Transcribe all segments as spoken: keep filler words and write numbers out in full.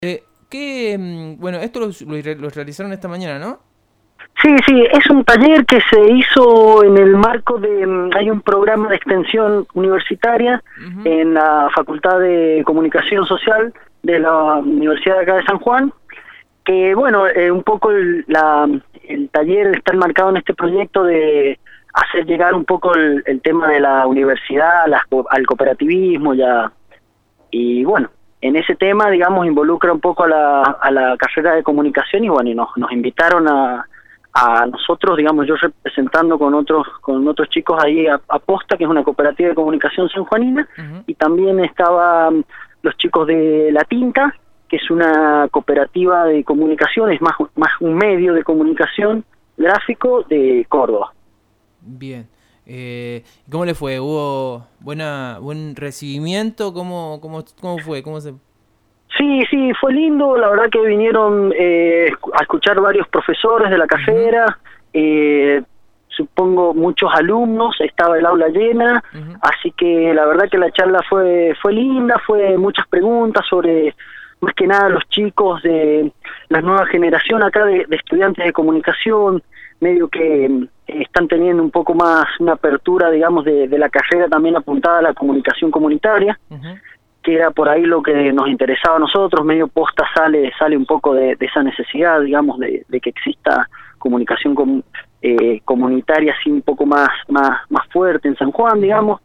Eh, ¿qué, mm, bueno, esto lo, lo, lo realizaron esta mañana, ¿no? Sí, sí, es un taller que se hizo en el marco de, hay un programa de extensión universitaria Uh-huh. en la Facultad de Comunicación Social de la Universidad de acá de San Juan, que bueno, eh, un poco el, la, el taller está enmarcado en este proyecto de hacer llegar un poco el, el tema de la universidad la, al cooperativismo ya, y bueno, en ese tema, digamos, involucra un poco a la, a la carrera de comunicación y bueno, y nos, nos invitaron a a nosotros, digamos, yo representando con otros con otros chicos ahí a, a Posta, que es una cooperativa de comunicación sanjuanina, uh-huh. Y también estaban los chicos de La Tinta, que es una cooperativa de comunicación, es más, más un medio de comunicación gráfico de Córdoba. Bien. Eh, ¿Cómo le fue? ¿Hubo buena buen recibimiento? ¿Cómo, cómo, cómo fue? ¿Cómo se...? Sí, sí, fue lindo, la verdad que vinieron eh, a escuchar varios profesores de la carrera, uh-huh. eh, supongo muchos alumnos, estaba el aula llena, uh-huh. Así que la verdad que la charla fue fue linda, fue muchas preguntas sobre, más que nada, los chicos de la nueva generación acá de, de estudiantes de comunicación, medio que eh, están teniendo un poco más una apertura, digamos, de, de la carrera también apuntada a la comunicación comunitaria, uh-huh. Que era por ahí lo que nos interesaba a nosotros. Medio Posta sale sale un poco de, de esa necesidad, digamos, de, de que exista comunicación com, eh, comunitaria así un poco más más más fuerte en San Juan, digamos,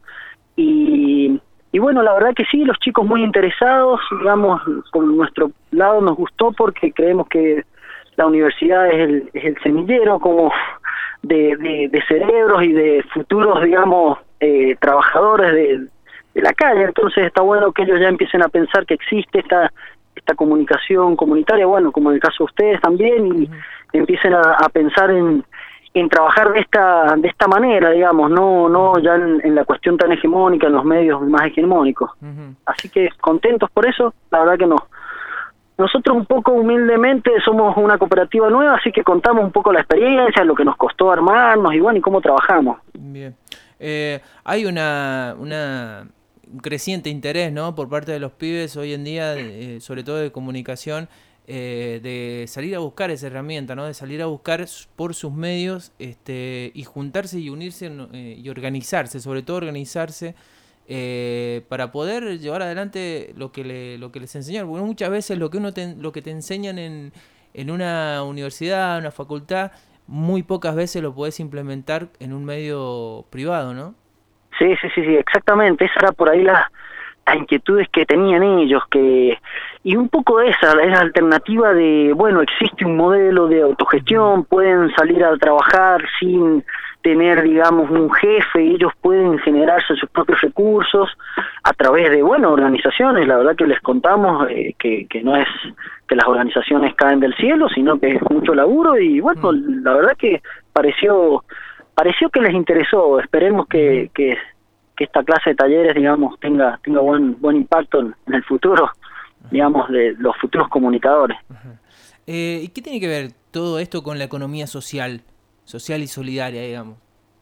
y, y bueno, la verdad que sí, los chicos muy interesados, digamos, por nuestro lado nos gustó porque creemos que la universidad es el, es el semillero como de, de, de cerebros y de futuros, digamos, eh, trabajadores de de la calle, entonces está bueno que ellos ya empiecen a pensar que existe esta esta comunicación comunitaria, bueno, como en el caso de ustedes también, y uh-huh. Empiecen a, a pensar en, en trabajar de esta de esta manera, digamos, no no ya en, en la cuestión tan hegemónica, en los medios más hegemónicos. Uh-huh. Así que contentos por eso, la verdad que no. Nosotros un poco humildemente somos una cooperativa nueva, así que contamos un poco la experiencia, lo que nos costó armarnos y bueno, y cómo trabajamos. Bien. Eh, hay una... una... un creciente interés, ¿no?, por parte de los pibes hoy en día, eh, sobre todo de comunicación, eh, de salir a buscar esa herramienta, ¿no?, de salir a buscar por sus medios este, y juntarse y unirse eh, y organizarse, sobre todo organizarse eh, para poder llevar adelante lo que le, lo que les enseñaron, porque muchas veces lo que uno te, lo que te enseñan en, en una universidad, en una facultad, muy pocas veces lo podés implementar en un medio privado, ¿no? Sí, sí, sí, sí, exactamente, esa era por ahí la, las inquietudes que tenían ellos, que y un poco esa, esa alternativa de, bueno, existe un modelo de autogestión, pueden salir a trabajar sin tener, digamos, un jefe, y ellos pueden generarse sus propios recursos a través de, bueno, organizaciones. La verdad que les contamos eh, que, que no es que las organizaciones caen del cielo, sino que es mucho laburo, y bueno, mm. la verdad que pareció... Pareció que les interesó. Esperemos que, que, que esta clase de talleres, digamos, tenga tenga buen buen impacto en, en el futuro, digamos, de los futuros comunicadores. Eh, ¿Y qué tiene que ver todo esto con la economía social, social y solidaria, digamos?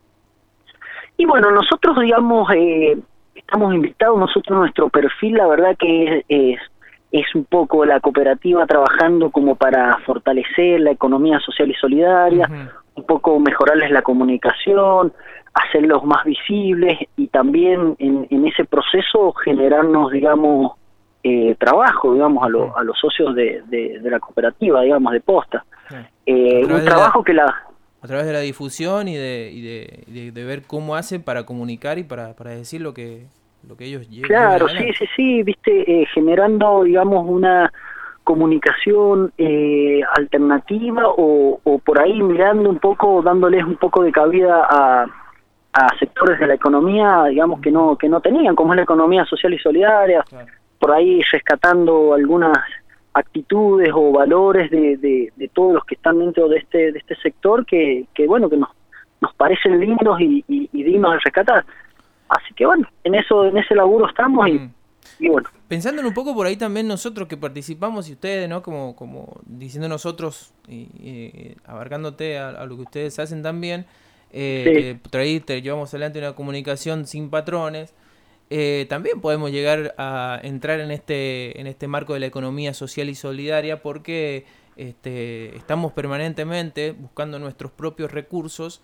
Y bueno, nosotros, digamos, eh, estamos invitados, nosotros nuestro perfil, la verdad que es, es, es un poco la cooperativa trabajando como para fortalecer la economía social y solidaria, uh-huh. Un poco mejorarles la comunicación, hacerlos más visibles y también en, en ese proceso generarnos, digamos, eh, trabajo, digamos, a, lo, a los socios de, de, de la cooperativa, digamos, de Posta. Sí. Eh, un trabajo la, que la... A través de la difusión y de, y de, de, de ver cómo hacen para comunicar y para, para decir lo que, lo que ellos llevan. Claro, sí, sí, sí, viste, eh, generando, digamos, una comunicación eh, alternativa o, o por ahí mirando un poco, dándoles un poco de cabida a, a sectores de la economía, digamos, que no que no tenían, como es la economía social y solidaria, claro. Por ahí rescatando algunas actitudes o valores de, de, de todos los que están dentro de este de este sector que, que bueno, que nos, nos parecen lindos y, y, y dignos de rescatar. Así que bueno, en eso en ese laburo estamos y, y bueno. Pensándolo un poco por ahí también nosotros que participamos y ustedes, ¿no? Como como diciendo nosotros y, y abarcándote a, a lo que ustedes hacen también, eh, sí. Que por ahí te llevamos adelante una comunicación sin patrones. eh, también podemos llegar a entrar en este, en este marco de la economía social y solidaria, porque este, estamos permanentemente buscando nuestros propios recursos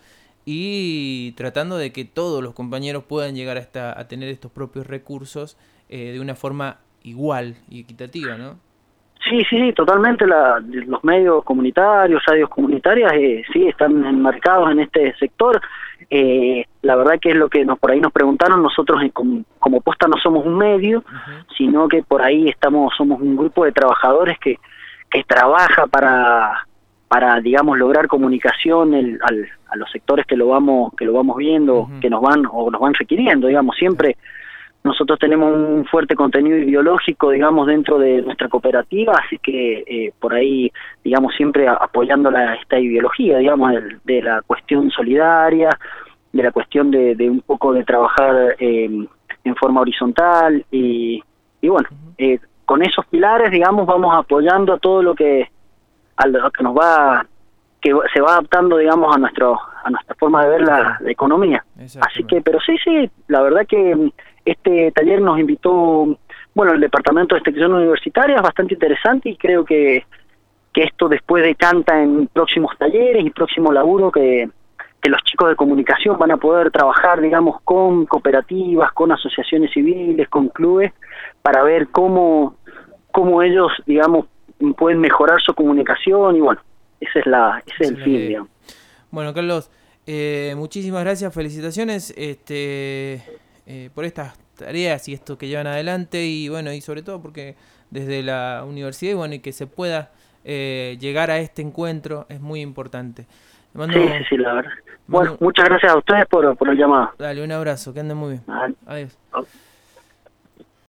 y tratando de que todos los compañeros puedan llegar a, esta, a tener estos propios recursos eh, de una forma igual y equitativa, ¿no? Sí, sí, sí, totalmente. La, los medios comunitarios, radios comunitarias, eh, sí, están enmarcados en este sector. Eh, la verdad que es lo que nos, por ahí nos preguntaron. Nosotros eh, como, como Posta no somos un medio, uh-huh. sino que por ahí estamos, somos un grupo de trabajadores que, que trabaja para, para digamos, lograr comunicación el, al, a los sectores que lo vamos, que lo vamos viendo, uh-huh. que nos van o nos van requiriendo, digamos, siempre. Nosotros tenemos un fuerte contenido ideológico, digamos, dentro de nuestra cooperativa, así que eh, por ahí, digamos, siempre apoyando la, esta ideología, digamos, de, de la cuestión solidaria, de la cuestión de, de un poco de trabajar eh, en forma horizontal y, y bueno, eh, con esos pilares, digamos, vamos apoyando a todo lo que, a lo que nos va, que se va adaptando, digamos, a nuestro, a nuestra forma de ver la, la economía. Así que, pero sí, sí, la verdad que este taller nos invitó, bueno, el Departamento de Extensión Universitaria, es bastante interesante y creo que, que esto después decanta en próximos talleres y próximo laburo que, que los chicos de comunicación van a poder trabajar, digamos, con cooperativas, con asociaciones civiles, con clubes, para ver cómo, cómo ellos, digamos, pueden mejorar su comunicación y bueno, ese es la ese es el fin, digamos. Bueno, Carlos, eh, muchísimas gracias, felicitaciones este eh, por estas tareas y esto que llevan adelante y bueno, y sobre todo porque desde la universidad y bueno, y que se pueda eh, llegar a este encuentro es muy importante. Mando, sí, sí, sí, la verdad. Bueno, mando, muchas gracias a ustedes por, por el llamado. Dale, un abrazo, que anden muy bien. Vale. Adiós. Okay.